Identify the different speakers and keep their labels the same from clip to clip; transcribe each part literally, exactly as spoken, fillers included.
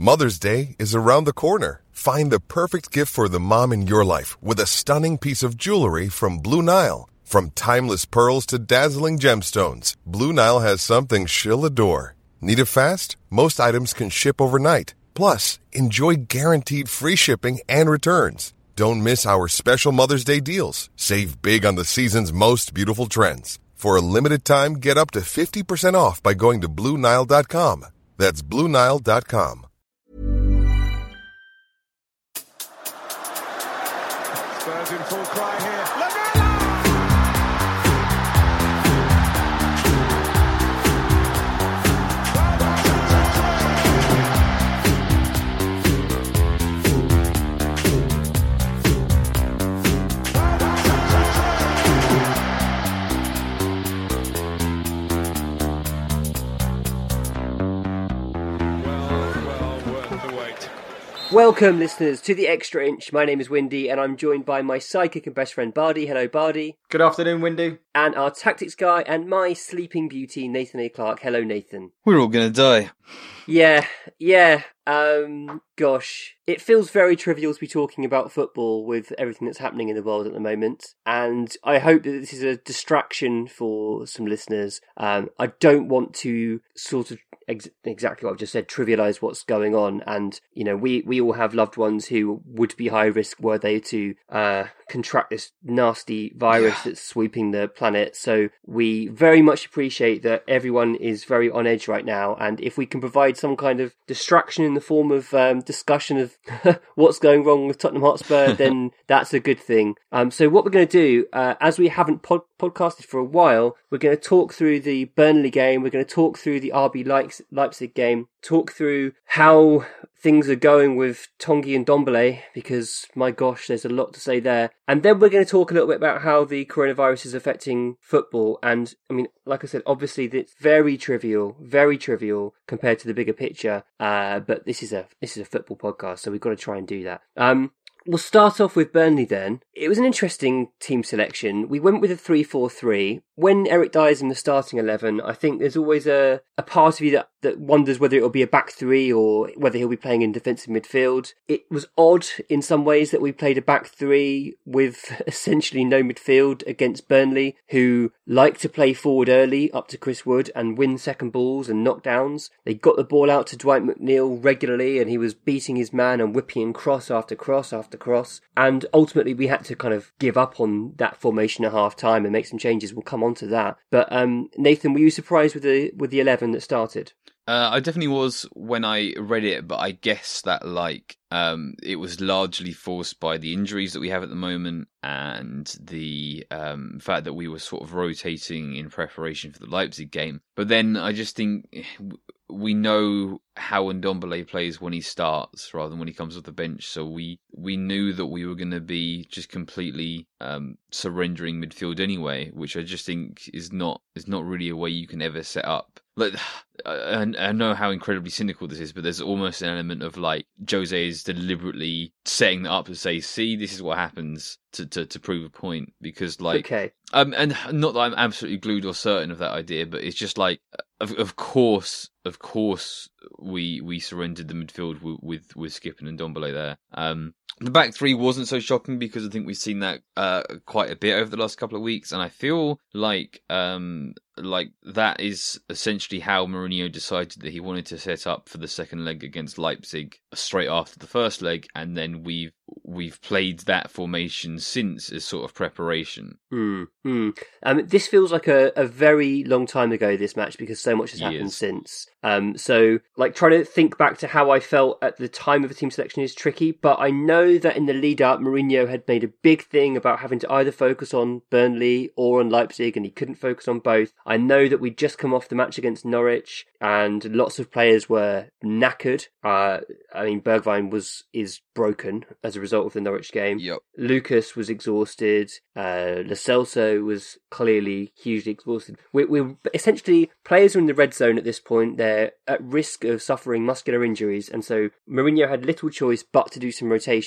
Speaker 1: Mother's Day is around the corner. Find the perfect gift for the mom in your life with a stunning piece of jewelry from Blue Nile. From timeless pearls to dazzling gemstones, Blue Nile has something she'll adore. Need it fast? Most items can ship overnight. Plus, enjoy guaranteed free shipping and returns. Don't miss our special Mother's Day deals. Save big on the season's most beautiful trends. For a limited time, get up to fifty percent off by going to Blue Nile dot com. That's Blue Nile dot com.
Speaker 2: Spurs in full cry here.
Speaker 3: Welcome, listeners, to the Extra Inch. My name is Windy, and I'm joined by my sidekick and best friend, Bardi. Hello, Bardi.
Speaker 4: Good afternoon, Windy.
Speaker 3: And our tactics guy and my sleeping beauty, Nathan A. Clark. Hello, Nathan.
Speaker 5: We're all going to die.
Speaker 3: Yeah, yeah. Um, gosh, it feels very trivial to be talking about football with everything that's happening in the world at the moment. And I hope that this is a distraction for some listeners. Um, I don't want to sort of ex- exactly what I've just said, trivialise what's going on. And, you know, we, we all have loved ones who would be high risk were they to uh, contract this nasty virus yeah. that's sweeping the planet. So we very much appreciate that everyone is very on edge right now. And if we can provide some kind of distraction in the form of um, discussion of what's going wrong with Tottenham Hotspur, then that's a good thing. Um, so what we're going to do, uh, as we haven't pod- podcasted for a while, we're going to talk through the Burnley game, we're going to talk through the R B Leipzig game, talk through how things are going with Tanguy and Ndombele, because my gosh, there's a lot to say there. And then we're going to talk a little bit about how the coronavirus is affecting football. And I mean, like I said, obviously it's very trivial, very trivial compared to the bigger picture. Uh, but this is a this is a football podcast, so we've got to try and do that. Um, We'll start off with Burnley then. It was an interesting team selection. We went with a three four three. When Eric Dyer's in the starting eleven, I think there's always a, a part of you that, that wonders whether it'll be a back three or whether he'll be playing in defensive midfield. It was odd in some ways that we played a back three with essentially no midfield against Burnley, who like to play forward early up to Chris Wood and win second balls and knockdowns. They got the ball out to Dwight McNeil regularly and he was beating his man and whipping cross after cross after cross, and ultimately we had to kind of give up on that formation at half time and make some changes. We'll come on to that. But um, Nathan, were you surprised with the with the eleven that started?
Speaker 5: Uh, I definitely was when I read it, but I guess that like um, it was largely forced by the injuries that we have at the moment and the um, fact that we were sort of rotating in preparation for the Leipzig game. But then I just think we know how Ndombele plays when he starts rather than when he comes off the bench. So we, we knew that we were going to be just completely um, surrendering midfield anyway, which I just think is not is not really a way you can ever set up. Like, I, I know how incredibly cynical this is, but there's almost an element of like Jose is deliberately setting that up to say, see, this is what happens to, to, to prove a point. Because like,
Speaker 3: okay.
Speaker 5: um, and not that I'm absolutely glued or certain of that idea, but it's just like, of, of course, of course, we we surrendered the midfield with with, with Skippen and Ndombele there. Um, the back three wasn't so shocking because I think we've seen that uh, quite a bit over the last couple of weeks, and I feel like um, like that is essentially how Mourinho decided that he wanted to set up for the second leg against Leipzig straight after the first leg, and then we've we've played that formation since as sort of preparation.
Speaker 3: Mm, mm. Um, this feels like a, a very long time ago, this match, because so much has happened
Speaker 5: Years.
Speaker 3: since. Um, so, like, trying to think back to how I felt at the time of a team selection is tricky, but I know that in the lead up, Mourinho had made a big thing about having to either focus on Burnley or on Leipzig, and he couldn't focus on both. I know that we'd just come off the match against Norwich, and lots of players were knackered. Uh, I mean, Bergwijn was is broken as a result of the Norwich game.
Speaker 5: Yep.
Speaker 3: Lucas was exhausted. Uh, Lo Celso was clearly hugely exhausted. We, we're essentially, players are in the red zone at this point. They're at risk of suffering muscular injuries, and so Mourinho had little choice but to do some rotation.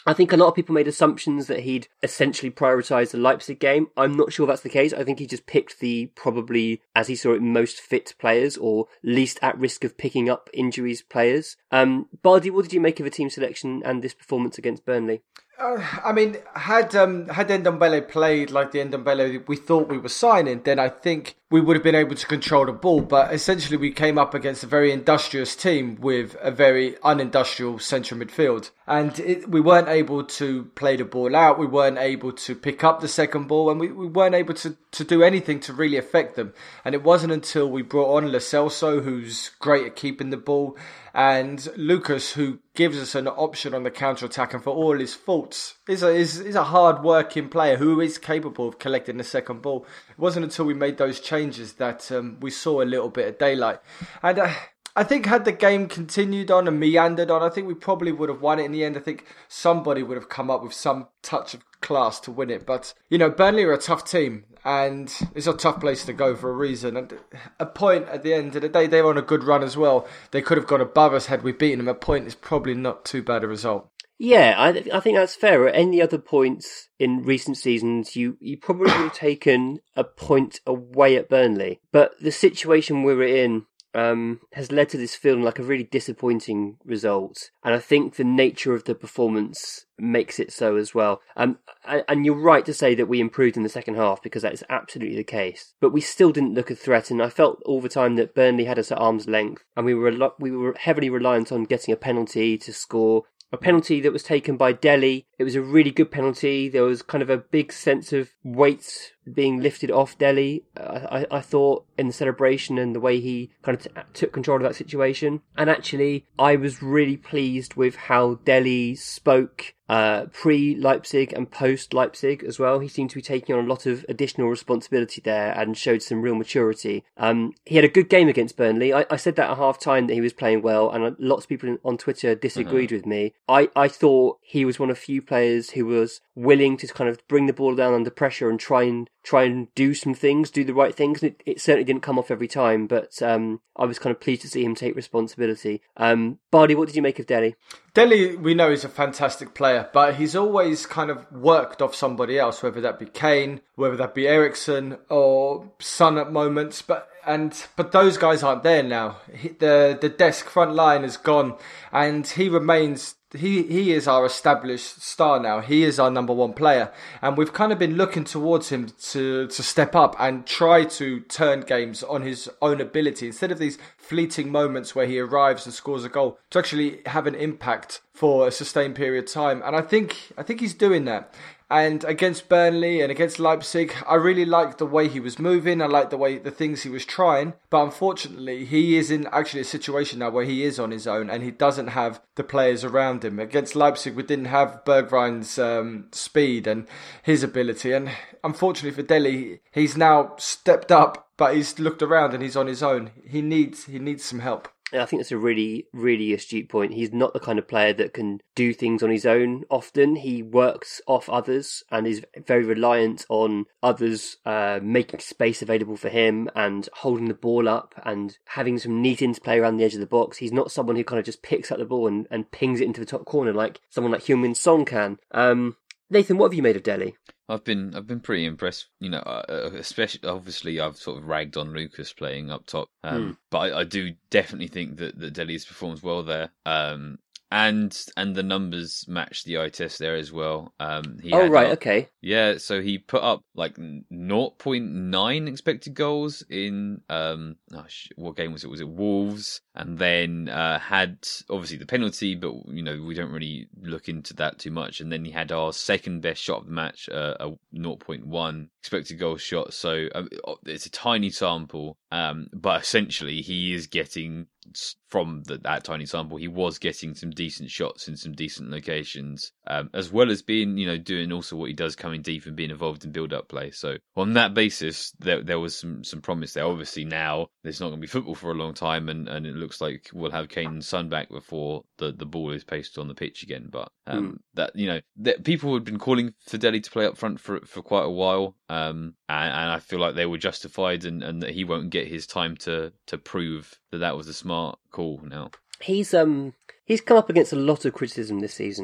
Speaker 3: I think a lot of people made assumptions that he'd essentially prioritised the Leipzig game. I'm not sure that's the case. I think he just picked the probably, as he saw it, most fit players or least at risk of picking up injuries players. Um, Bardi, what did you make of the team selection and this performance against Burnley?
Speaker 4: Uh, I mean, had um, had Ndombele played like the Ndombele we thought we were signing, then I think we would have been able to control the ball. But essentially, we came up against a very industrious team with a very unindustrial central midfield. And it, we weren't able to play the ball out. We weren't able to pick up the second ball. And we, we weren't able to, to do anything to really affect them. And it wasn't until we brought on Lo Celso, who's great at keeping the ball, and Lucas, who gives us an option on the counter-attack, and for all his faults, is a, is, is a hard-working player who is capable of collecting the second ball. It wasn't until we made those changes that um, we saw a little bit of daylight. And uh, I think had the game continued on and meandered on, I think we probably would have won it in the end. I think somebody would have come up with some touch of class to win it. But, you know, Burnley are a tough team, and it's a tough place to go for a reason. And a point at the end of the day, they were on a good run as well. They could have gone above us had we beaten them. A point is probably not too bad a result.
Speaker 3: Yeah, I, th- I think that's fair. At any other points in recent seasons, you, you probably would have taken a point away at Burnley. But the situation we were in um, has led to this feeling like a really disappointing result. And I think the nature of the performance makes it so as well. Um, and, and you're right to say that we improved in the second half, because that is absolutely the case. But we still didn't look a threat, and I felt all the time that Burnley had us at arm's length, and we were we were heavily reliant on getting a penalty to score. A penalty that was taken by Dele. It was a really good penalty. There was kind of a big sense of weight being lifted off Dele, I, I thought, in the celebration and the way he kind of t- took control of that situation. And actually, I was really pleased with how Dele spoke uh, pre-Leipzig and post-Leipzig as well. He seemed to be taking on a lot of additional responsibility there and showed some real maturity. Um, he had a good game against Burnley. I, I said that at half-time that he was playing well, and lots of people on Twitter disagreed mm-hmm. with me. I, I thought he was one of few players who was willing to kind of bring the ball down under pressure and try and try and do some things, do the right things. It, it certainly didn't come off every time, but um, I was kind of pleased to see him take responsibility. Um, Bardi, what did you make of Dele?
Speaker 4: Dele, we know, is a fantastic player, but he's always kind of worked off somebody else, whether that be Kane, whether that be Eriksen or Son at moments. But and but those guys aren't there now. He, the the desk front line is gone, and he remains. He he is our established star now. He is our number one player. And we've kind of been looking towards him to, to step up and try to turn games on his own ability. Instead of these fleeting moments where he arrives and scores a goal, to actually have an impact for a sustained period of time. And I think I think he's doing that. And against Burnley and against Leipzig, I really liked the way he was moving. I liked the way the things he was trying. But unfortunately, he is in actually a situation now where he is on his own and he doesn't have the players around him. Against Leipzig, we didn't have Bergwijn's um, speed and his ability. And unfortunately for Dele, he's now stepped up, but he's looked around and he's on his own. He needs he needs some help.
Speaker 3: I think that's a really, really astute point. He's not the kind of player that can do things on his own often. He works off others and is very reliant on others uh, making space available for him and holding the ball up and having some neat interplay around the edge of the box. He's not someone who kind of just picks up the ball and, and pings it into the top corner like someone like Heung-min Son can. Um, Nathan, what have you made of Dele?
Speaker 5: I've been I've been pretty impressed, you know, uh, especially obviously I've sort of ragged on Lucas playing up top, um, mm. but I, I do definitely think that, that Dele's performs well there, um, and and the numbers match the eye test there as well. Um, he
Speaker 3: oh
Speaker 5: had
Speaker 3: right,
Speaker 5: up,
Speaker 3: okay,
Speaker 5: yeah. So he put up like zero point nine expected goals in um, oh, what game was it? Was it Wolves? And then uh, had obviously the penalty, but you know we don't really look into that too much. And then he had our second best shot of the match, uh, a zero point one expected goal shot. So um, it's a tiny sample, um, but essentially he is getting from the, that tiny sample. He was getting some decent shots in some decent locations, um, as well as being you know doing also what he does, coming deep and being involved in build-up play. So on that basis, there there was some some promise there. Obviously now there's not going to be football for a long time, and and it looks like we'll have Kane and Son back before the, the ball is pasted on the pitch again. But um, mm. that you know, that people had been calling for Dele to play up front for for quite a while, um, and, and I feel like they were justified, and, and that he won't get his time to to prove that that was a smart call now.
Speaker 3: He's um he's come up against a lot of criticism this season.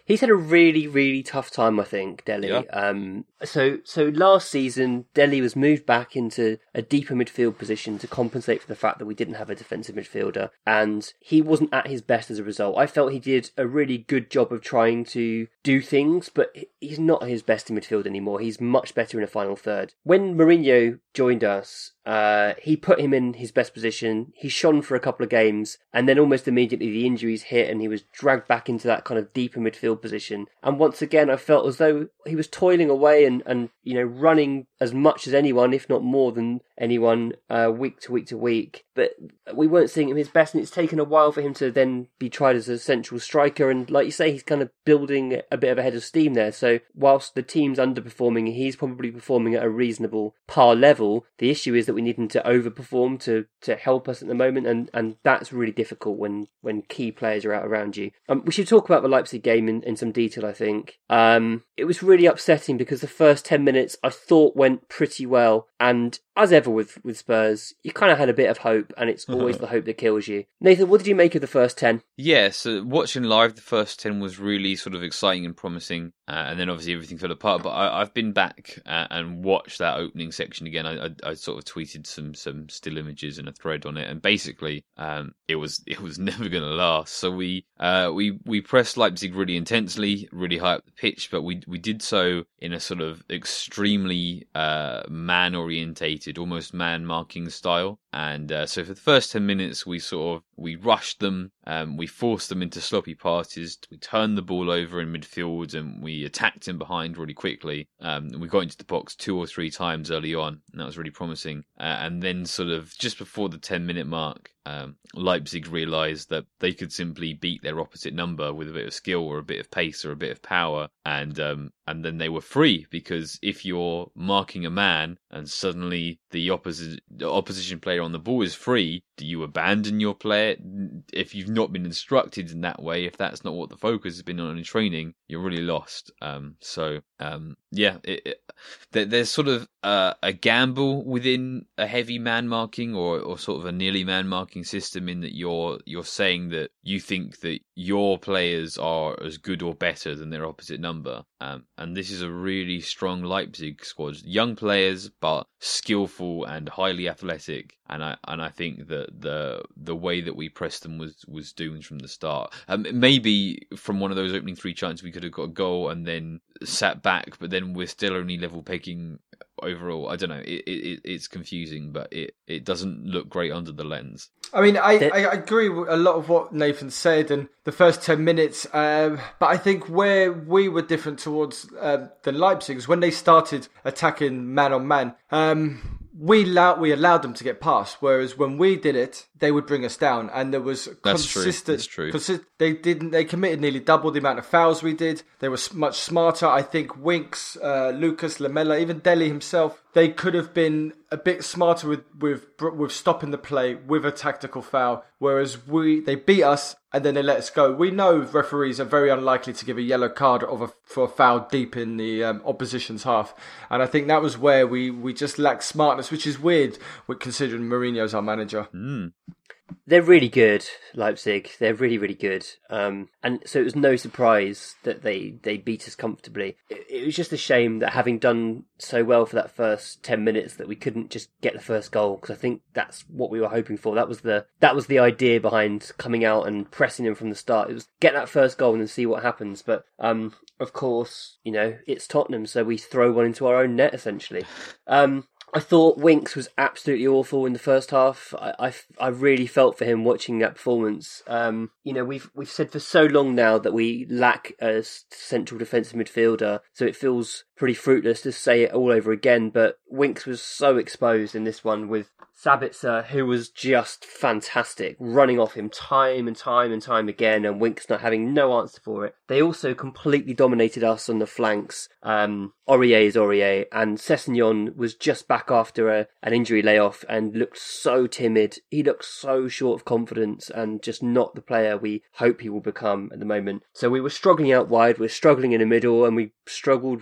Speaker 3: He's had a really, really tough time, I think, Dele.
Speaker 5: Yeah.
Speaker 3: Um, so, so last season, Dele was moved back into a deeper midfield position to compensate for the fact that we didn't have a defensive midfielder, and he wasn't at his best as a result. I felt he did a really good job of trying to do things, but he's not his best in midfield anymore. He's much better in a final third. When Mourinho joined us, uh, he put him in his best position. He shone for a couple of games, and then almost immediately the injuries hit and he was dragged back into that kind of deeper midfield position. And once again, I felt as though he was toiling away and, and you know, running as much as anyone, if not more than anyone, uh, week to week to week. But we weren't seeing him his best, and it's taken a while for him to then be tried as a central striker. And like you say, he's kind of building a bit of a head of steam there. So whilst the team's underperforming, he's probably performing at a reasonable par level. The issue is that we need him to overperform to, to help us at the moment, and, and that's really difficult when, when key players are out around you. Um, we should talk about the Leipzig game in, in some detail, I think. Um, it was really upsetting because the first ten minutes I thought went pretty well, and as ever with, with Spurs, you kind of had a bit of hope, and it's always the hope that kills you. Nathan, what did you make of the first ten?
Speaker 5: Yeah, so watching live, the first ten was really sort of exciting and promising, uh, and then obviously everything fell apart. But I, I've been back uh, and watched that opening section again. I, I, I sort of tweeted some some still images and a thread on it, and basically um, it was it was never going to last. So we uh, we we pressed Leipzig really intensely, really high up the pitch, but we we did so in a sort of extremely uh, man orientated, almost man marking style. And uh, so for the first ten minutes, we sort of we rushed them, um, we forced them into sloppy passes, we turned the ball over in midfield, and we attacked in behind really quickly. Um, and we got into the box two or three times early on, and that was really promising. Uh, and then sort of just before the ten minute mark, um, Leipzig realised that they could simply beat their opposite number with a bit of skill or a bit of pace or a bit of power, and um, and then they were free, because if you're marking a man and suddenly the opposite the opposition player on the ball is free, do you abandon your player? If you've not been instructed in that way, if that's not what the focus has been on in training, you're really lost. Um, so um, yeah, it, it, there's sort of uh, a gamble within a heavy man marking or, or sort of a nearly man marking system, in that you're you're saying that you think that your players are as good or better than their opposite number. Um, and this is a really strong Leipzig squad, young players but skillful and highly athletic. And I and I think that the the way that we pressed them was, was doomed from the start. Um, maybe from one of those opening three chances we could have got a goal and then sat back, but then we're still only level pegging overall. I don't know. It, it it's confusing, but it, it doesn't look great under the lens.
Speaker 4: I mean, I, I agree with a lot of what Nathan said and the first ten minutes, um, but I think where we were different towards uh, than Leipzig is when they started attacking man on man. Um, we allowed we allowed them to get past, whereas when we did it, they would bring us down, and there was
Speaker 5: That's
Speaker 4: consistent.
Speaker 5: True. That's true.
Speaker 4: Consi- they didn't. They committed nearly double the amount of fouls we did. They were much smarter. I think Winks, uh, Lucas, Lamela, even Dele himself, they could have been a bit smarter with with with stopping the play with a tactical foul. Whereas we they beat us and then they let us go. We know referees are very unlikely to give a yellow card of a, for a foul deep in the um, opposition's half, and I think that was where we, we just lacked smartness, which is weird with considering Mourinho's our manager.
Speaker 5: Mm.
Speaker 3: They're really good, Leipzig. They're really, really good. Um, and so it was no surprise that they, they beat us comfortably. It, it was just a shame that having done so well for that first ten minutes that we couldn't just get the first goal, because I think that's what we were hoping for. That was the that was the idea behind coming out and pressing them from the start. It was get that first goal and then see what happens. But um, of course, you know, it's Tottenham, so we throw one into our own net, essentially. Um, I thought Winks was absolutely awful in the first half. I, I, I really felt for him watching that performance. Um, you know, we've we've said for so long now that we lack a central defensive midfielder, so it feels pretty fruitless to say it all over again. But Winks was so exposed in this one with Sabitzer, who was just fantastic, running off him time and time and time again, and Winks not having no answer for it. They also completely dominated us on the flanks. Um, Aurier is Aurier, and Sessegnon was just back after a, an injury layoff and looked so timid. He looked so short of confidence and just not the player we hope he will become at the moment. So we were struggling out wide, we were struggling in the middle, and we struggled with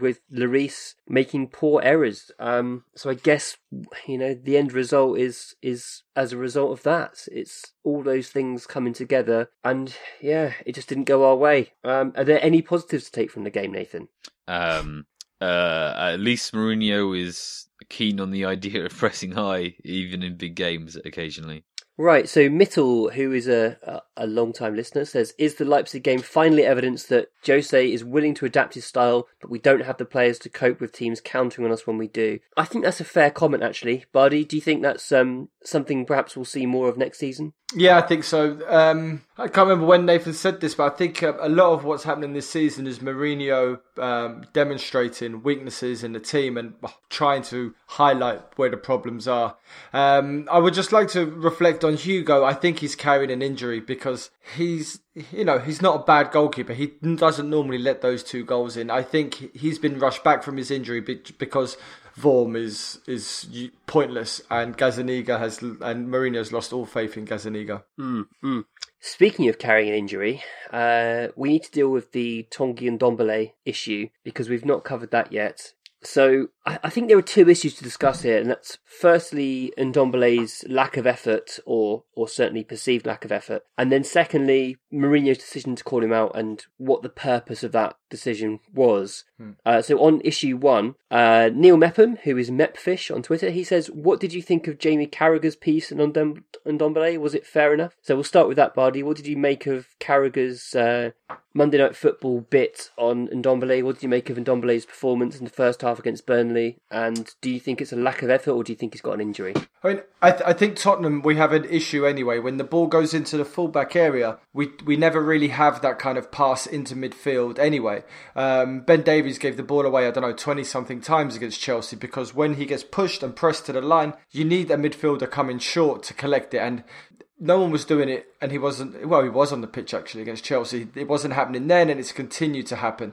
Speaker 3: Lloris making poor errors. Um, so I guess, you know, the end result is is as a result of that. It's all those things coming together, and yeah, it just didn't go our way. Um, are there any positives to take from the game, Nathan?
Speaker 5: Um, uh, at least Mourinho is keen on the idea of pressing high, even in big games occasionally.
Speaker 3: Right, so Mittel, who is a, a, a long-time listener, says, is the Leipzig game finally evidence that Jose is willing to adapt his style, but we don't have the players to cope with teams countering on us when we do? I think that's a fair comment, actually. Bardi, do you think that's um, something perhaps we'll see more of next season?
Speaker 4: Yeah, I think so. Um, I can't remember when Nathan said this, but I think uh, a lot of what's happening this season is Mourinho um, demonstrating weaknesses in the team and uh, trying to highlight where the problems are. Um, I would just like to reflect on Hugo. I think he's carrying an injury because he's, you know, he's not a bad goalkeeper. He doesn't normally let those two goals in. I think he's been rushed back from his injury because Vorm is is pointless, and Gazzaniga has and Mourinho's lost all faith in Gazzaniga.
Speaker 3: Mm, mm. Speaking of carrying an injury, uh, we need to deal with the Tanguy Ndombele issue because we've not covered that yet. So I, I think there are two issues to discuss here, and that's firstly Ndombele's lack of effort, or or certainly perceived lack of effort, and then secondly Mourinho's decision to call him out and what the purpose of that decision was. Hmm. Uh, so on issue one, uh, Neil Mepham, who is Mepfish on Twitter, he says, "What did you think of Jamie Carragher's piece on Ndom- Ndombele? Was it fair enough?" So we'll start with that, Bardi. What did you make of Carragher's uh, Monday Night Football bit on Ndombele? What did you make of Ndombele's performance in the first half against Burnley? And do you think it's a lack of effort, or do you think he's got an injury?
Speaker 4: I mean, I, th- I think Tottenham, we have an issue anyway. When the ball goes into the fullback area, we we never really have that kind of pass into midfield anyway. Um, Ben Davies gave the ball away, I don't know, twenty-something times against Chelsea, because when he gets pushed and pressed to the line, you need a midfielder coming short to collect it. And no one was doing it, and he wasn't, well, he was on the pitch actually against Chelsea. It wasn't happening then, and it's continued to happen.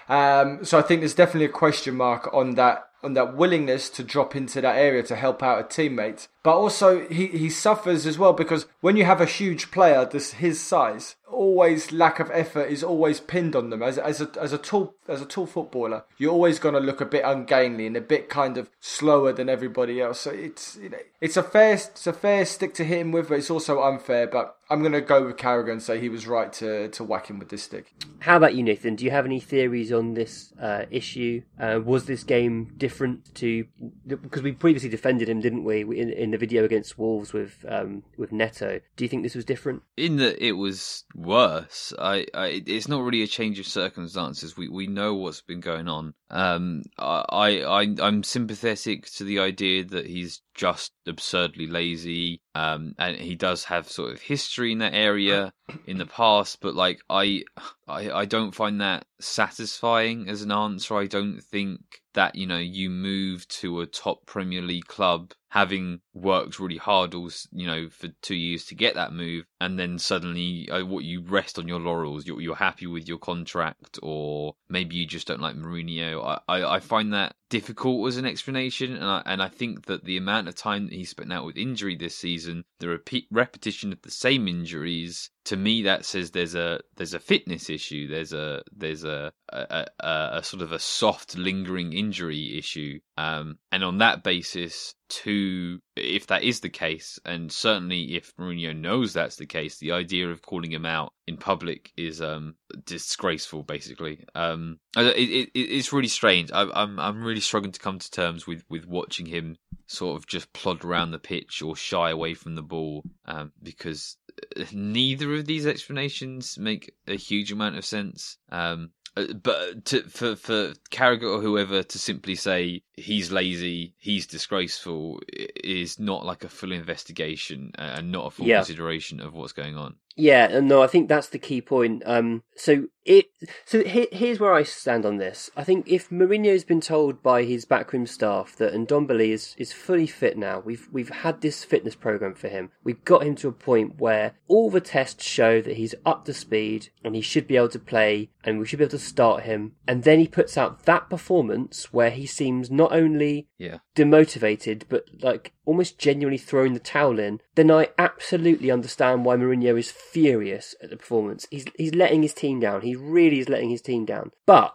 Speaker 4: Um, so I think there's definitely a question mark on that on that willingness to drop into that area to help out a teammate. But also he, he suffers as well, because when you have a huge player this his size, always lack of effort is always pinned on them. As as a as a tall as a tall footballer, you're always going to look a bit ungainly and a bit kind of slower than everybody else. So it's you know, it's a fair it's a fair stick to hit him with, but it's also unfair. But I'm going to go with Carragher and say he was right to to whack him with this stick.
Speaker 3: How about you, Nathan? Do you have any theories on this uh, issue? Uh, was this game different to, because we previously defended him, didn't we, in, in the video against Wolves with um, with Neto? Do you think this was different?
Speaker 5: In that it was worse. I, I it's not really a change of circumstances. We we know what's been going on. Um, I I I'm sympathetic to the idea that he's just absurdly lazy. Um, and he does have sort of history in that area in the past, but like I, I, I don't find that satisfying as an answer. I don't think that, you know, you move to a top Premier League club having worked really hard, you know, for two years to get that move, and then suddenly uh, what you rest on your laurels, you're, you're happy with your contract, or maybe you just don't like Mourinho. I, I, I find that difficult as an explanation, and I, and I think that the amount of time that he spent out with injury this season, the repeat repetition of the same injuries, to me that says there's a there's a fitness issue, there's a there's a a, a, a sort of a soft lingering injury issue, um, and on that basis, to if that is the case, and certainly if Mourinho knows that's the case, the idea of calling him out in public is um, disgraceful. Basically, um, it, it, it's really strange. I, I'm I'm really struggling to come to terms with, with watching him sort of just plod around the pitch or shy away from the ball, um, because neither of these explanations make a huge amount of sense. Um, but to, for for Carragher or whoever to simply say he's lazy, he's disgraceful, is not like a full investigation and not a full yeah. consideration of what's going on.
Speaker 3: Yeah, and no, I think that's the key point. Um, so it, so here, here's where I stand on this. I think if Mourinho's been told by his backroom staff that Ndombele is, is fully fit now, we've we've had this fitness program for him. We've got him to a point where all the tests show that he's up to speed and he should be able to play, and we should be able to start him. And then he puts out that performance where he seems not only
Speaker 5: yeah.
Speaker 3: demotivated, but like almost genuinely throwing the towel in. Then I absolutely understand why Mourinho is furious at the performance. He's he's letting his team down. He really is letting his team down. But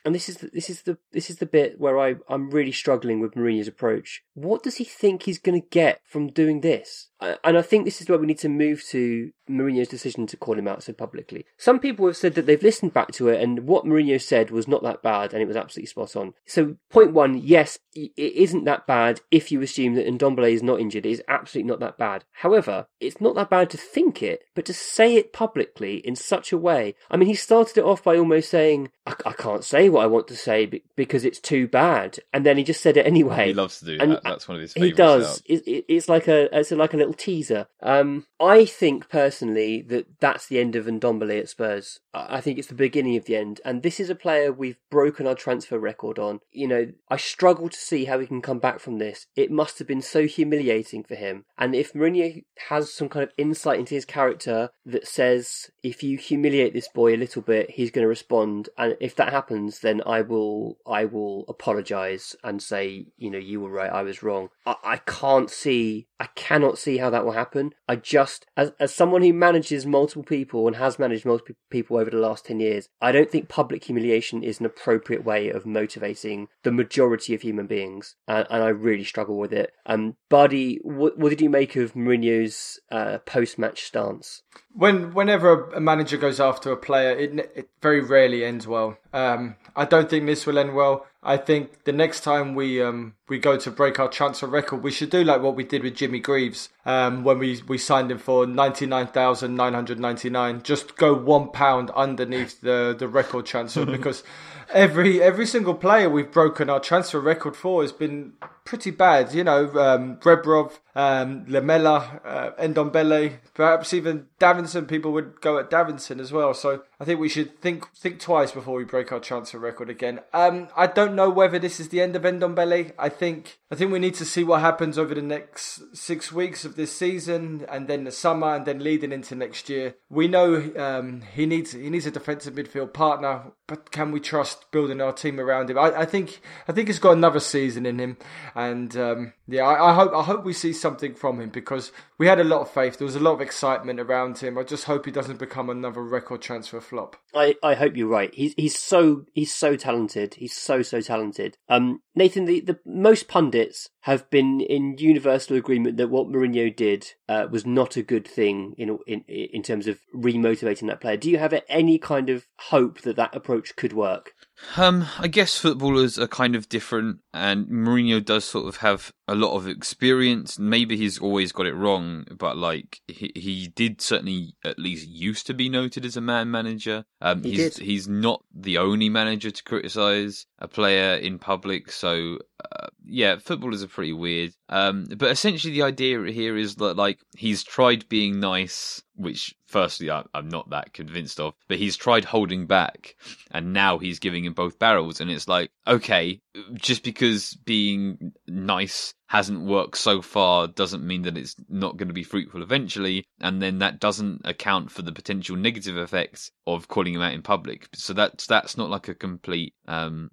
Speaker 3: and this is the, this is the this is the bit where I I'm really struggling with Mourinho's approach. What does he think he's going to get from doing this? And I think this is where we need to move to Mourinho's decision to call him out so publicly. Some people have said that they've listened back to it and what Mourinho said was not that bad and it was absolutely spot on. So point one, yes, it isn't that bad if you assume that Ndombele is not injured. It is absolutely not that bad. However, it's not that bad to think it, but to say it publicly in such a way. I mean, he started it off by almost saying, I, I can't say what I want to say because it's too bad. And then he just said it anyway.
Speaker 5: He loves to do
Speaker 3: and
Speaker 5: that. That's one of his favourites.
Speaker 3: He does. It, it, it's like a it's like a little teaser. Um, I think personally that that's the end of Ndombele at Spurs. I think it's the beginning of the end. And this is a player we've broken our transfer record on. You know, I struggle to see how he can come back from this. It must have been so humiliating for him. And if Mourinho has some kind of insight into his character that says, if you humiliate this boy a little bit, he's going to respond. And if that happens, then I will, I will apologise and say, you know, you were right, I was wrong. I, I can't see, I cannot see how that will happen. I just, as as someone who manages multiple people and has managed multiple people over the last ten years, I don't think public humiliation is an appropriate way of motivating the majority of human beings, and, and I really struggle with it. Um, Bardi, what, what did you make of Mourinho's uh, post-match stance?
Speaker 4: When whenever a manager goes after a player, it, it very rarely ends well. Um, I don't think this will end well. I think the next time we um, we go to break our transfer record, we should do like what we did with Jimmy Greaves um, when we, we signed him for ninety-nine thousand nine hundred ninety-nine. Just go one pound underneath the, the record transfer because every every single player we've broken our transfer record for has been pretty bad. You know, um, Rebrov, um, Lamela, uh, Ndombele, perhaps even Davinson. People would go at Davinson as well. So I think we should think think twice before we break our transfer record again. Um, I don't know whether this is the end of Ndombele. I think I think we need to see what happens over the next six weeks of this season, and then the summer, and then leading into next year. We know um, he needs he needs a defensive midfield partner, but can we trust building our team around him? I, I think I think he's got another season in him, and um, yeah, I, I hope I hope we see something from him because we had a lot of faith. There was a lot of excitement around him. I just hope he doesn't become another record transfer flop.
Speaker 3: I, I hope you're right. He's he's so he's so talented. He's so so talented. Um, Nathan, the, the most pundits have been in universal agreement that what Mourinho did uh, was not a good thing in in in terms of remotivating that player. Do you have any kind of hope that that approach could work?
Speaker 5: Um, I guess footballers are kind of different, and Mourinho does sort of have a lot of experience. Maybe he's always got it wrong, but like he he did certainly at least used to be noted as a man manager. Um,
Speaker 3: he
Speaker 5: he's
Speaker 3: did.
Speaker 5: he's not the only manager to criticise a player in public. So uh, yeah, footballers are pretty weird. Um, but essentially the idea here is that like he's tried being nice, which firstly I, I'm not that convinced of, but he's tried holding back, and now he's giving him both barrels, and it's like, okay, just because being nice hasn't worked so far doesn't mean that it's not going to be fruitful eventually, and then that doesn't account for the potential negative effects of calling him out in public. So that's that's not like a complete um,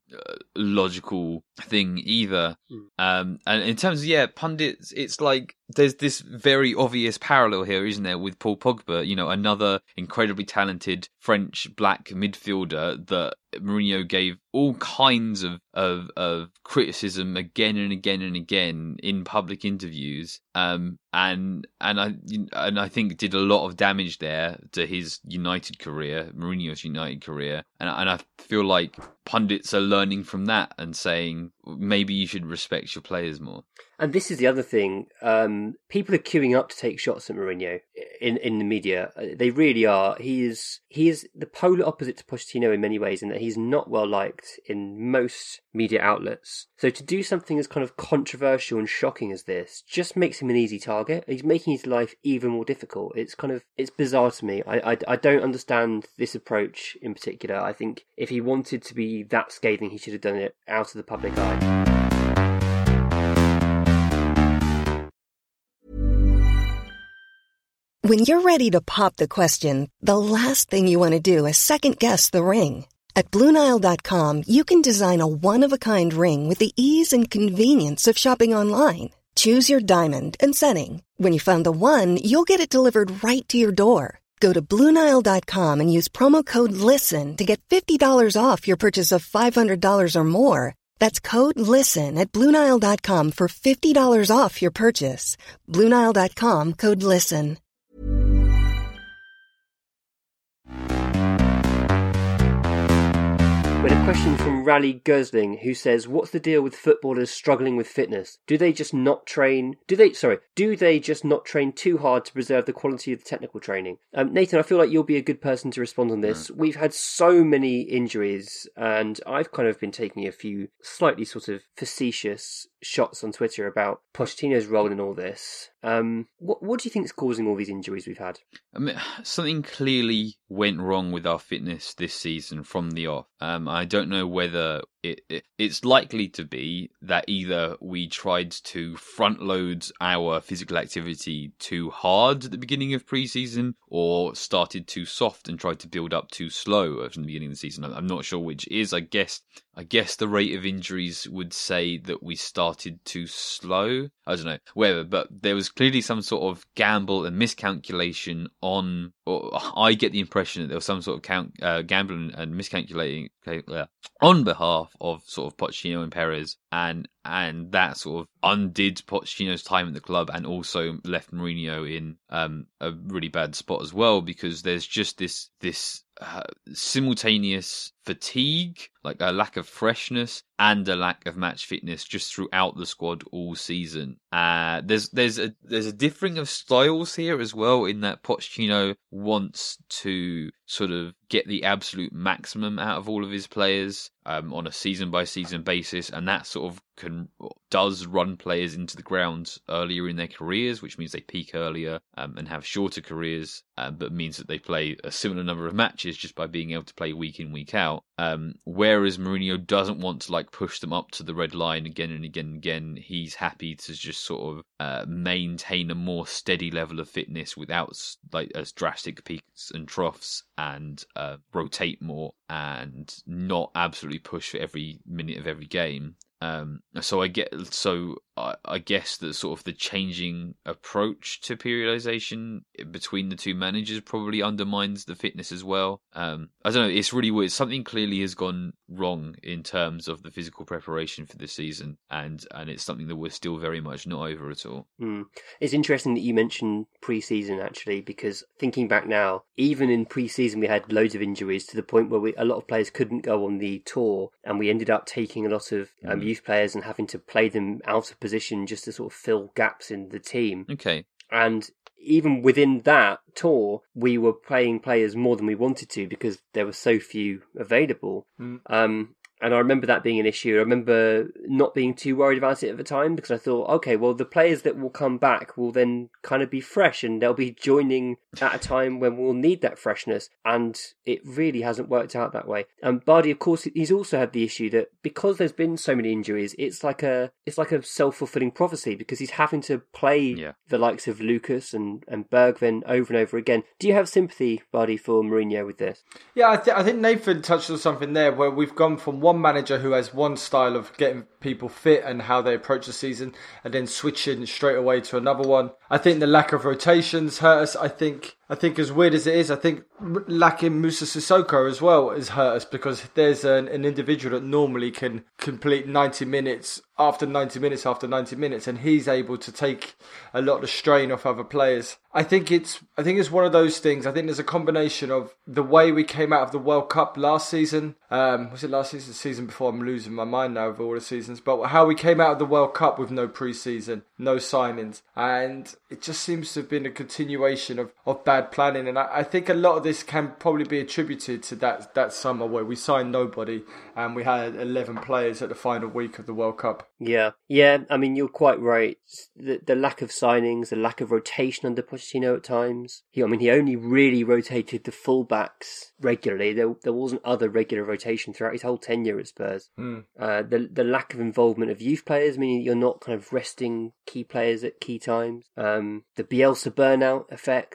Speaker 5: logical thing either. Mm. Um, and in terms of yeah, pundits, it's like there's this very obvious parallel here, isn't there, with Paul Pogba? You know, another incredibly talented French black midfielder that Mourinho gave all kinds of, of of criticism again and again and again in public interviews, um, and and I and I think did a lot of damage there to his United career, Mourinho's United career, and and I feel like pundits are learning from that and saying maybe you should respect your players more.
Speaker 3: And this is the other thing. Um, people are queuing up to take shots at Mourinho in, in the media. They really are. He is he is the polar opposite to Pochettino in many ways, in that he's not well liked in most media outlets. So to do something as kind of controversial and shocking as this just makes him an easy target. He's making his life even more difficult. It's kind of it's bizarre to me. I, I, I don't understand this approach in particular. I think if he wanted to be that scathing, he should have done it out of the public eye.
Speaker 6: When you're ready to pop the question, the last thing you want to do is second-guess the ring. At Blue Nile dot com, you can design a one-of-a-kind ring with the ease and convenience of shopping online. Choose your diamond and setting. When you find the one, you'll get it delivered right to your door. Go to Blue Nile dot com and use promo code LISTEN to get fifty dollars off your purchase of five hundred dollars or more. That's code LISTEN at Blue Nile dot com for fifty dollars off your purchase. Blue Nile dot com, code LISTEN.
Speaker 3: We had a question from Rally Gosling, who says, what's the deal with footballers struggling with fitness? Do they just not train? Do they, sorry, do they just not train too hard to preserve the quality of the technical training? Um, Nathan, I feel like you'll be a good person to respond on this. Mm. We've had so many injuries, and I've kind of been taking a few slightly sort of facetious shots on Twitter about Pochettino's role in all this. Um, what, what do you think is causing all these injuries we've had?
Speaker 5: I mean, something clearly went wrong with our fitness this season from the off. Um, I don't know whether it, it it's likely to be that either we tried to front load our physical activity too hard at the beginning of pre-season, or started too soft and tried to build up too slow from the beginning of the season. I'm not sure which is. I guess I guess the rate of injuries would say that we started too slow. I don't know, whatever, but there was clearly some sort of gamble and miscalculation on, or I get the impression that there was some sort of count, uh, gamble and, and miscalculating uh, on behalf of sort of Pochettino and Perez, and and that sort of undid Pochettino's time at the club and also left Mourinho in um, a really bad spot as well, because there's just this this uh, simultaneous fatigue, like a lack of freshness and a lack of match fitness just throughout the squad all season. Uh, there's there's a there's a differing of styles here as well, in that Pochettino wants to sort of get the absolute maximum out of all of his players um, on a season by season basis, and that sort of can does run players into the ground earlier in their careers, which means they peak earlier um, and have shorter careers, uh, but means that they play a similar number of matches just by being able to play week in, week out. Um, whereas Mourinho doesn't want to like push them up to the red line again and again and again. He's happy to just sort of uh, maintain a more steady level of fitness without like as drastic peaks and troughs, and uh, rotate more and not absolutely push for every minute of every game. Um, so I get, so I, I guess that sort of the changing approach to periodization between the two managers probably undermines the fitness as well. Um, I don't know. It's really weird. Something clearly has gone wrong in terms of the physical preparation for this season, and and it's something that we're still very much not over at all.
Speaker 3: Mm. It's interesting that you mentioned pre-season, actually, because thinking back now, even in pre-season we had loads of injuries to the point where we, a lot of players couldn't go on the tour, and we ended up taking a lot of um, mm. youth players and having to play them out of position just to sort of fill gaps in the team.
Speaker 5: Okay.
Speaker 3: And even within that tour, we were playing players more than we wanted to because there were so few available. Mm. Um, and I remember that being an issue. I remember not being too worried about it at the time because I thought, okay, well, the players that will come back will then kind of be fresh and they'll be joining at a time when we'll need that freshness. And it really hasn't worked out that way. And um, Bardi, of course, he's also had the issue that because there's been so many injuries, it's like a it's like a self-fulfilling prophecy because he's having to play yeah. the likes of Lucas and, and Bergvin over and over again. Do you have sympathy, Bardi, for Mourinho with this?
Speaker 4: Yeah, I, th- I think Nathan touched on something there where we've gone from one manager who has one style of getting people fit and how they approach the season and then switching straight away to another one. I think the lack of rotations hurt us. I think I think as weird as it is, I think lacking Moussa Sissoko as well has hurt us because there's an, an individual that normally can complete ninety minutes after ninety minutes after ninety minutes, and he's able to take a lot of the strain off other players. I think it's I think it's one of those things. I think there's a combination of the way we came out of the World Cup last season. Um, was it last season? The season before? I'm losing my mind now of all the seasons. But how we came out of the World Cup with no pre-season, no signings, and it just seems to have been a continuation of, of bad planning. And I, I think a lot of this can probably be attributed to that that summer where we signed nobody and we had eleven players at the final week of the World Cup.
Speaker 3: Yeah, yeah. I mean, you're quite right. The, the lack of signings, the lack of rotation under Pochettino at times. He, I mean, he only really rotated the fullbacks regularly. There, there wasn't other regular rotation throughout his whole tenure at Spurs. Mm. Uh, the the lack of involvement of youth players, meaning you're not kind of resting key players at key times. Um, the Bielsa burnout effect. You know,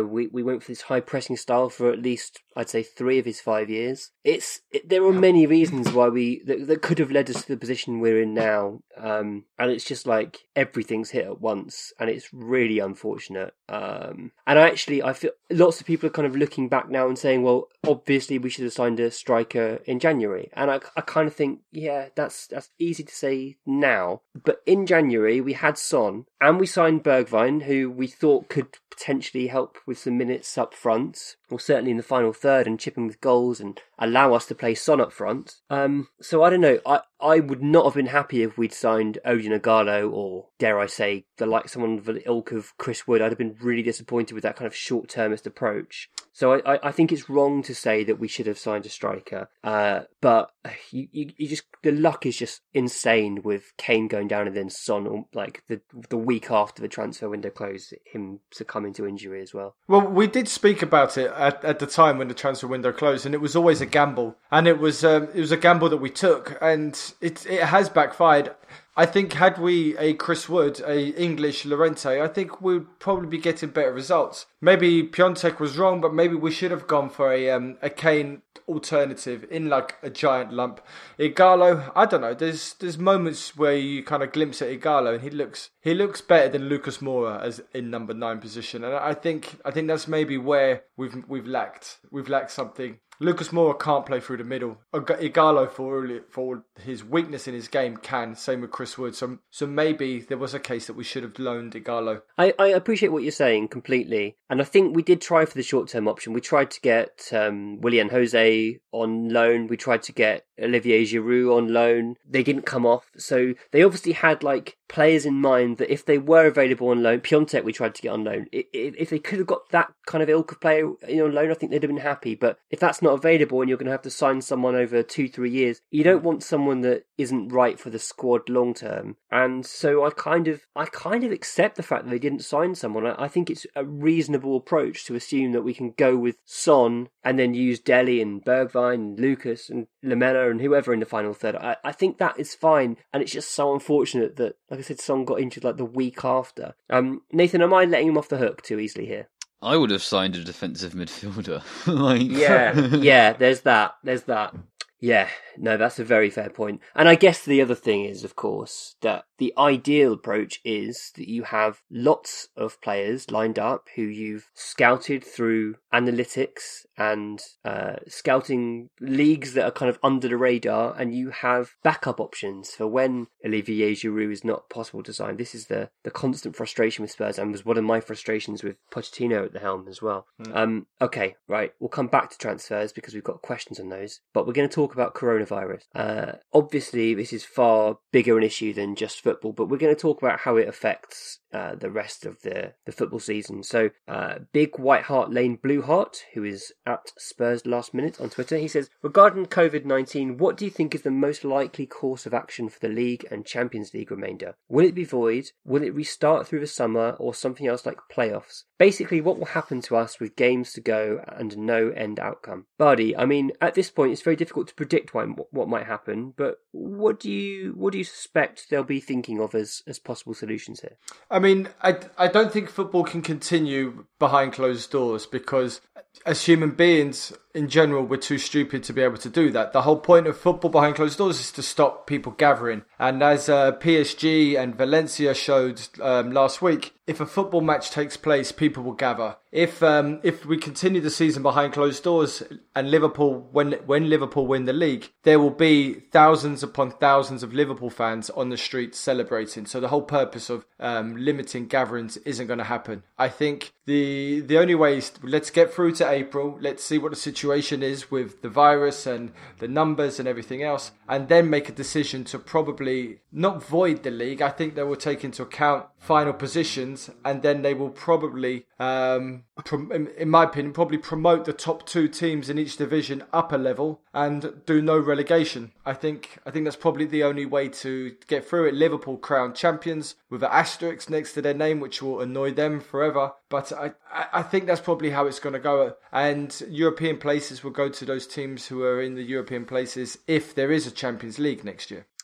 Speaker 3: know, we, we went for this high pressing style for at least, I'd say, three of his five years. It's it, there are many reasons why we that, that could have led us to the position we're in now, um, and it's just like everything's hit at once, and it's really unfortunate. Um, and I actually, I feel lots of people are kind of looking back now and saying, well, obviously we should have signed a striker in January, and I, I kind of think, yeah, that's that's easy to say now, but in January we had Son and we signed Bergwijn, who we thought could potentially help with some minutes up front, or certainly in the final third, and chip in with goals and allow us to play Son up front. Um, so I don't know. I, I would not have been happy if we'd signed Odion Ighalo, or dare I say, the like someone of the ilk of Chris Wood. I'd have been really disappointed with that kind of short-termist approach. So I, I, I think it's wrong to say that we should have signed a striker. Uh, but you, you, you just the luck is just insane with Kane going down and then Son, like the the week after the transfer window closed, him succumbing to injury as well.
Speaker 4: Well, we did speak about it at, at the time when the transfer window closed, and it was always a gamble, and it was um, it was a gamble that we took, and it it has backfired. I think had we a Chris Wood, a English Llorente, I think we'd probably be getting better results. Maybe Piontek was wrong, but maybe we should have gone for a um, a Kane alternative in like a giant lump. Ighalo, I don't know. There's there's moments where you kind of glimpse at Ighalo, and he looks he looks better than Lucas Moura as in number nine position, and I think I think that's maybe where we've we've lacked we've lacked something. Lucas Moura can't play through the middle. Ighalo, for for his weakness in his game, can. Same with Chris Wood. So, so maybe there was a case that we should have loaned Ighalo.
Speaker 3: I, I appreciate what you're saying completely. And I think we did try for the short-term option. We tried to get um, Willian Jose on loan. We tried to get Olivier Giroud on loan. They didn't come off. So they obviously had like players in mind that if they were available on loan, Piontek we tried to get on loan. If they could have got that kind of ilk of player on loan, I think they'd have been happy. But if that's not available and you're going to have to sign someone over two, three years, you don't want someone that isn't right for the squad long term. And so I kind of, I kind of accept the fact that they didn't sign someone. I think it's a reasonable approach to assume that we can go with Son and then use Dele and Bergwijn and Lucas and Lamela and whoever in the final third. I, I think that is fine. And it's just so unfortunate that, like I said, Son got injured like the week after. Um, Nathan, am I letting him off the hook too easily here?
Speaker 5: I would have signed a defensive midfielder. like...
Speaker 3: Yeah, yeah, there's that, there's that. Yeah, no, that's a very fair point. And I guess the other thing is, of course, that the ideal approach is that you have lots of players lined up who you've scouted through analytics and uh, scouting leagues that are kind of under the radar, and you have backup options for when Olivier Giroud is not possible to sign. This is the, the constant frustration with Spurs, and was one of my frustrations with Pochettino at the helm as well. Mm. Um, okay, right, we'll come back to transfers because we've got questions on those, but we're going to talk about coronavirus. Uh, obviously, this is far bigger an issue than just football, but we're going to talk about how it affects uh, the rest of the, the football season. So, uh, Big White Hart Lane Blue Heart, who is at Spurs Last Minute on Twitter, he says, regarding covid nineteen, what do you think is the most likely course of action for the League and Champions League remainder? Will it be void? Will it restart through the summer, or something else like playoffs? Basically, what will happen to us with games to go and no end outcome? Bardi, I mean, at this point, it's very difficult to predict what, what might happen, but what do you what do you suspect they'll be thinking of as, as possible solutions here?
Speaker 4: I mean, I, I don't think football can continue behind closed doors because as human beings, in general, we're too stupid to be able to do that. The whole point of football behind closed doors is to stop people gathering. And as uh, P S G and Valencia showed um, last week, if a football match takes place, people will gather. If um, if we continue the season behind closed doors and Liverpool, when when Liverpool win the league, there will be thousands upon thousands of Liverpool fans on the streets celebrating. So the whole purpose of um, limiting gatherings isn't going to happen. I think the the only way is let's get through to April. Let's see what the situation is with the virus and the numbers and everything else, and then make a decision to probably not void the league. I think they will take into account final positions, and then they will probably, um, in my opinion, probably promote the top two teams in each division up a level and do no relegation. I think I think that's probably the only way to get through it. Liverpool crowned champions with an asterisk next to their name, which will annoy them forever. But I, I think that's probably how it's going to go. And European places will go to those teams who are in the European places if there is a Champions League next year.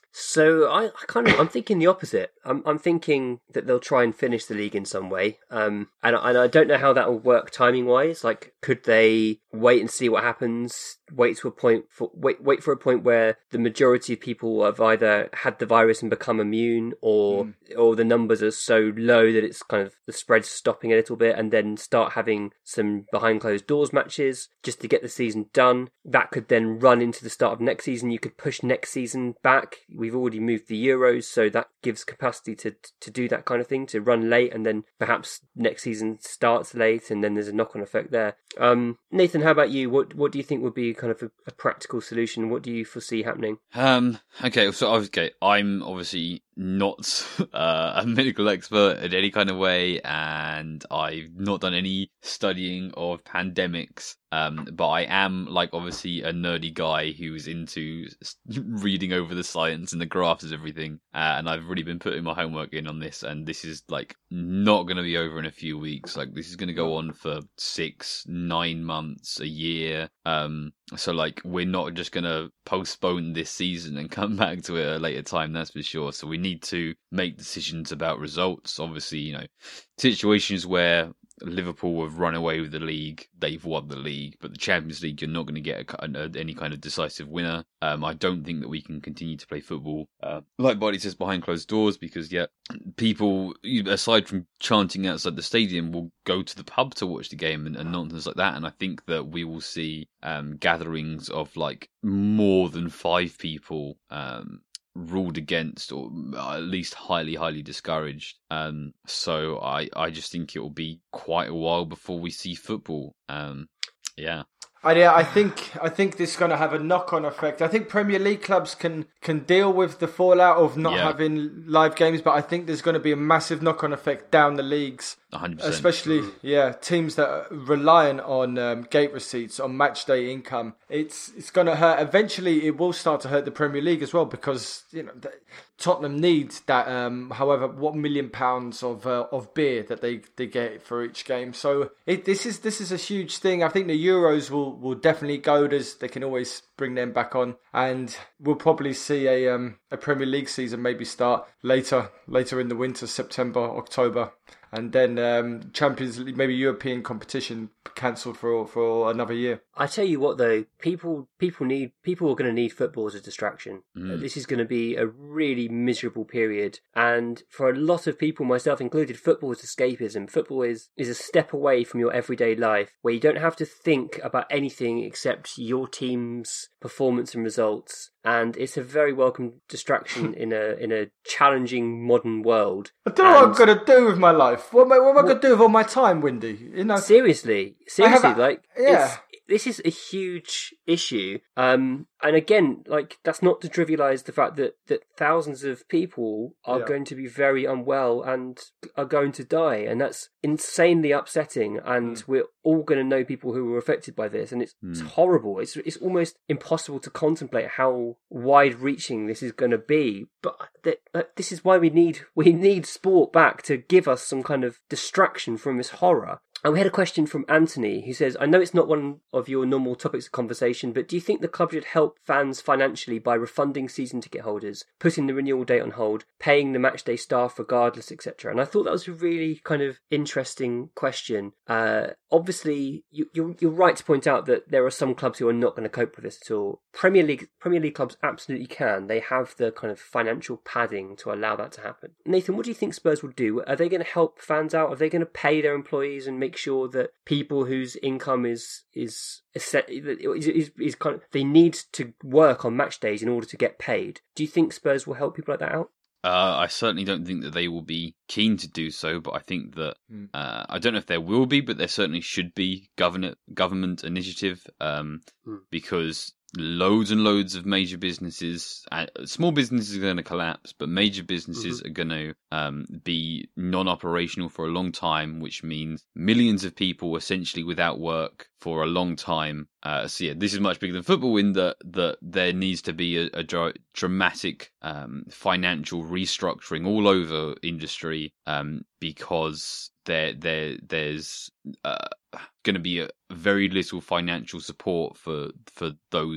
Speaker 3: So I, I kind of I'm thinking the opposite. I'm I'm thinking that they'll try and finish the league in some way. Um, and and I don't know how that will work timing wise. Like, could they wait and see what happens? Wait to a point for wait wait for a point where the majority of people have either had the virus and become immune, or mm. or the numbers are so low that it's kind of the spread's stopping a little bit, and then start having some behind closed doors matches just to get the season done. That could then run into the start of next season. You could push next season back. We've already moved the Euros, so that gives capacity to to do that kind of thing, to run late, and then perhaps next season starts late, and then there's a knock-on effect there. Um, Nathan, how about you? What what do you think would be kind of a, a practical solution? What do you foresee happening?
Speaker 5: Um, okay, so okay, I'm obviously not uh, a medical expert in any kind of way, and I've not done any studying of pandemics. Um, but I am, like, obviously a nerdy guy who's into reading over the science and the graphs and everything. Uh, and I've really been putting my homework in on this, and this is, like, not going to be over in a few weeks. Like, this is going to go on for six, nine months, a year. Um, so, like, we're not just going to postpone this season and come back to it at a later time, that's for sure. So we need to make decisions about results. Obviously, you know, situations where Liverpool have run away with the league, they've won the league, but the Champions League, you're not going to get a, a, any kind of decisive winner. Um, I don't think that we can continue to play football, uh, like Barty says, behind closed doors, because, yeah, people, aside from chanting outside the stadium, will go to the pub to watch the game and, and nonsense like that. And I think that we will see um, gatherings of, like, more than five people um ruled against, or at least highly, highly discouraged. Um, so I, I just think it will be quite a while before we see football. Um, yeah.
Speaker 4: I, yeah, I think I think this is going to have a knock-on effect. I think Premier League clubs can can deal with the fallout of not yeah. having live games, but I think there's going to be a massive knock-on effect down the leagues.
Speaker 5: one hundred percent.
Speaker 4: Especially, yeah, teams that are reliant on um, gate receipts, on match day income. It's it's going to hurt. Eventually, it will start to hurt the Premier League as well, because, you know, the, Tottenham need that. Um, however, what million pounds of uh, of beer that they, they get for each game. So it, this is this is a huge thing. I think the Euros will, will definitely go. There's, they can always bring them back on, and we'll probably see a um, a Premier League season maybe start later later in the winter, September, October. And then um, Champions League, maybe European competition cancelled for for another year.
Speaker 3: I tell you what, though, people people need people are going to need football as a distraction. Mm. This is going to be a really miserable period, and for a lot of people, myself included, football is escapism. Football is is a step away from your everyday life, where you don't have to think about anything except your team's performance and results. And it's a very welcome distraction in a in a challenging modern world.
Speaker 4: I don't know and what I'm going to do with my life. What am I, what am I going to do with all my time, Windy? You know,
Speaker 3: seriously, seriously,
Speaker 4: a,
Speaker 3: like,
Speaker 4: yeah.
Speaker 3: It's, this is a huge issue. Um, and again, like, that's not to trivialise the fact that, that thousands of people are yeah. going to be very unwell and are going to die. And that's insanely upsetting. And mm. we're all going to know people who were affected by this. And it's, mm. it's horrible. It's, it's almost impossible to contemplate how wide-reaching this is going to be. But th- uh, this is why we need we need sport back to give us some kind of distraction from this horror. And we had a question from Anthony, who says, I know it's not one of your normal topics of conversation, but do you think the club should help fans financially by refunding season ticket holders, putting the renewal date on hold, paying the matchday staff regardless, et cetera? And I thought that was a really kind of interesting question. Uh, obviously, you, you're, you're right to point out that there are some clubs who are not going to cope with this at all. Premier League Premier League clubs absolutely can. They have the kind of financial padding to allow that to happen. Nathan, what do you think Spurs will do? Are they going to help fans out? Are they going to pay their employees and make sure that people whose income is is is, is, is kind of, they need to work on match days in order to get paid? Do you think Spurs will help people like that out?
Speaker 5: Uh, I certainly don't think that they will be keen to do so, but I think that mm. uh, I don't know if there will be, but there certainly should be government government initiative um, mm. because loads and loads of major businesses, uh, small businesses are going to collapse, but major businesses mm-hmm. are going to um, be non-operational for a long time, which means millions of people essentially without work for a long time. Uh, so yeah, this is much bigger than football in that that there needs to be a, a dra- dramatic um, financial restructuring all over industry um, because there there there's uh, going to be a very little financial support for for those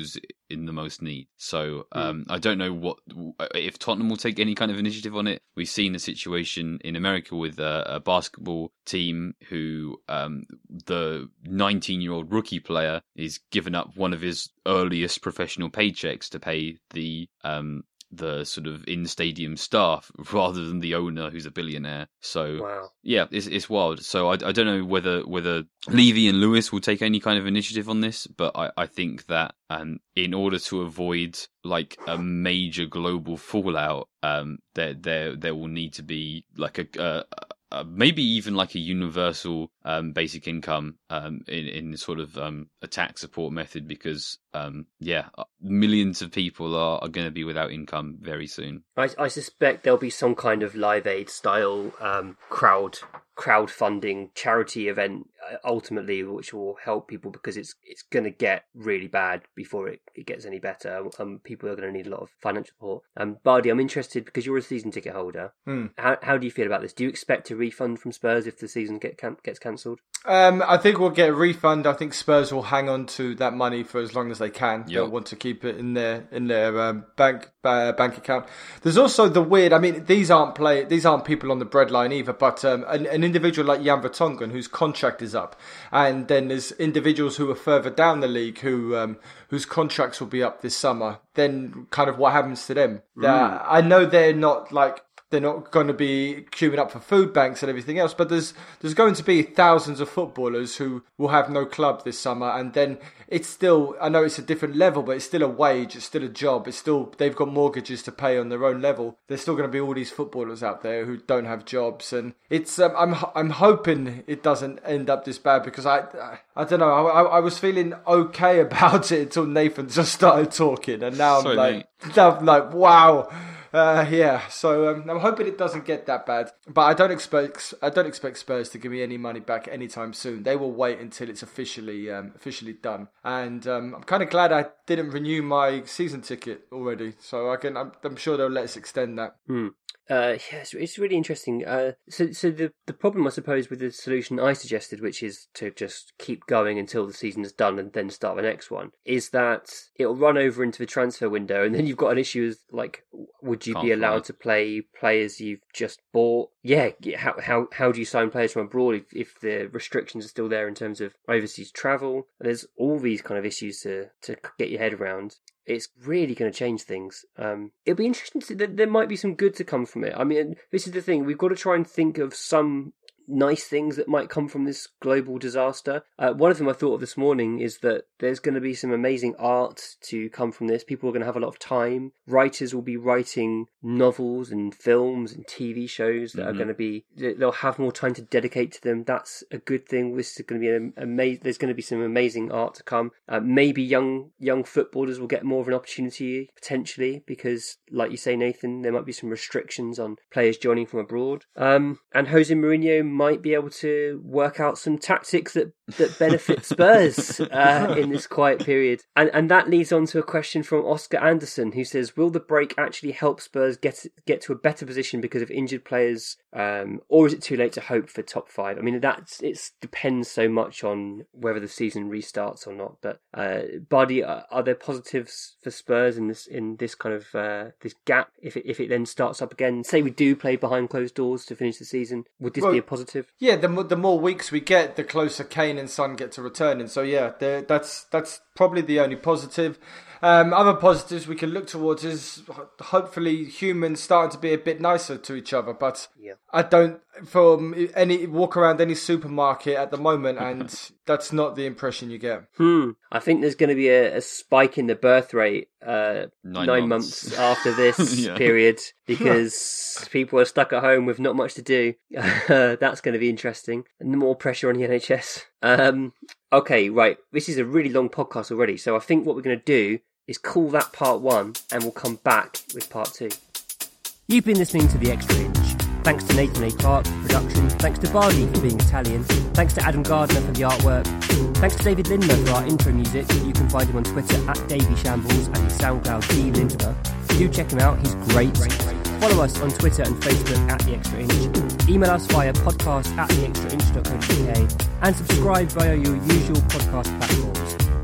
Speaker 5: in the most need. So um, I don't know what if Tottenham will take any kind of initiative on it. We've seen a situation in America with a, a basketball team who um, the nineteen-year-old rookie player is giving up one of his earliest professional paychecks to pay the um, the sort of in-stadium staff rather than the owner who's a billionaire. So
Speaker 3: wow.
Speaker 5: yeah, it's it's wild. So I, I don't know whether whether Levy and Lewis will take any kind of initiative on this, but I, I think that um, in order to avoid like a major global fallout, um, there there there will need to be like a, a Uh, maybe even like a universal um, basic income um, in, in sort of um, a tax support method, because, um, yeah, millions of people are, are going to be without income very soon.
Speaker 3: I, I suspect there'll be some kind of Live Aid style um, crowd crowdfunding charity event ultimately, which will help people, because it's it's going to get really bad before it, it gets any better. Um, people are going to need a lot of financial support. Um, Bardi, I'm interested because you're a season ticket holder.
Speaker 4: Mm.
Speaker 3: How how do you feel about this? Do you expect a refund from Spurs if the season get can- gets cancelled?
Speaker 4: Um, I think we'll get a refund. I think Spurs will hang on to that money for as long as they can. Yep. They'll want to keep it in their in their um, bank uh, bank account. There's also the weird. I mean, these aren't play. These aren't people on the breadline either. But um, an, an individual like Jan Vertonghen, whose contract is up, and then there's individuals who are further down the league who um, whose contracts will be up this summer. Then, kind of, what happens to them? Mm. Uh, I know they're not like. They're not going to be queuing up for food banks and everything else, but there's there's going to be thousands of footballers who will have no club this summer, and then it's still, I know it's a different level, but it's still a wage, it's still a job, it's still, they've got mortgages to pay on their own level. There's still going to be all these footballers out there who don't have jobs, and it's um, I'm I'm hoping it doesn't end up this bad, because I I, I don't know, I, I was feeling okay about it until Nathan just started talking, and now I'm
Speaker 5: Sorry,
Speaker 4: like,
Speaker 5: mate.
Speaker 4: now I'm like, wow. Uh, yeah, so um, I'm hoping it doesn't get that bad, but I don't expect I don't expect Spurs to give me any money back anytime soon. They will wait until it's officially um, officially done, and um, I'm kind of glad I didn't renew my season ticket already, so I can I'm, I'm sure they'll let us extend that.
Speaker 3: Hmm. Uh, yeah, it's, it's really interesting. Uh, so, so the the problem, I suppose, with the solution I suggested, which is to just keep going until the season is done and then start the next one, is that it'll run over into the transfer window, and then you've got an issue with, like, would you
Speaker 5: Can't
Speaker 3: be allowed
Speaker 5: fly.
Speaker 3: to play players you've just bought? Yeah, how how how do you sign players from abroad if, if the restrictions are still there in terms of overseas travel? There's all these kind of issues to to get your head around. It's really going to change things. Um, it'll be interesting to, there might be some good to come from it. I mean, this is the thing. We've got to try and think of some nice things that might come from this global disaster. Uh, one of them I thought of this morning is that there's going to be some amazing art to come from this. People are going to have a lot of time. Writers will be writing novels and films and T V shows that mm-hmm. are going to be, they'll have more time to dedicate to them. That's a good thing. This is going to be an amazing, there's going to be some amazing art to come. Uh, maybe young young footballers will get more of an opportunity potentially, because like you say, Nathan, there might be some restrictions on players joining from abroad. Um, and Jose Mourinho might be able to work out some tactics that, that benefit Spurs uh, in this quiet period. And and that leads on to a question from Oscar Anderson, who says, will the break actually help Spurs get get to a better position because of injured players, um, or is it too late to hope for top five? I mean, that's it depends so much on whether the season restarts or not. But uh, Bardi, are, are there positives for Spurs in this in this kind of uh, this gap? If it, if it then starts up again, say we do play behind closed doors to finish the season, would this well, be a positive?
Speaker 4: Yeah, the more, the more weeks we get, the closer Kane and Son get to returning. So yeah, that's that's probably the only positive. Um, other positives we can look towards is hopefully humans starting to be a bit nicer to each other. But
Speaker 3: yeah.
Speaker 4: I don't from any walk around any supermarket at the moment, and that's not the impression you get.
Speaker 3: Hmm. I think there's going to be a, a spike in the birth rate uh, nine, nine months. months after this yeah. period, because people are stuck at home with not much to do. That's going to be interesting, and more pressure on the N H S. Um, okay, right. This is a really long podcast already, so I think what we're going to do is call that part one, and we'll come back with part two. You've been listening to The Extra Inch. Thanks to Nathan A. Clark for production. Thanks to Bardi for being Italian. Thanks to Adam Gardner for the artwork. Thanks to David Lindner for our intro music. You can find him on Twitter at Davy Shambles and his SoundCloud D Lindner. Do check him out, he's great. Follow us on Twitter and Facebook at The Extra Inch. Email us via podcast at the extra inch dot co dot uk and subscribe via your usual podcast platforms.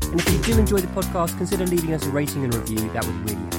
Speaker 3: And if you do enjoy the podcast, consider leaving us a rating and review. That would really help.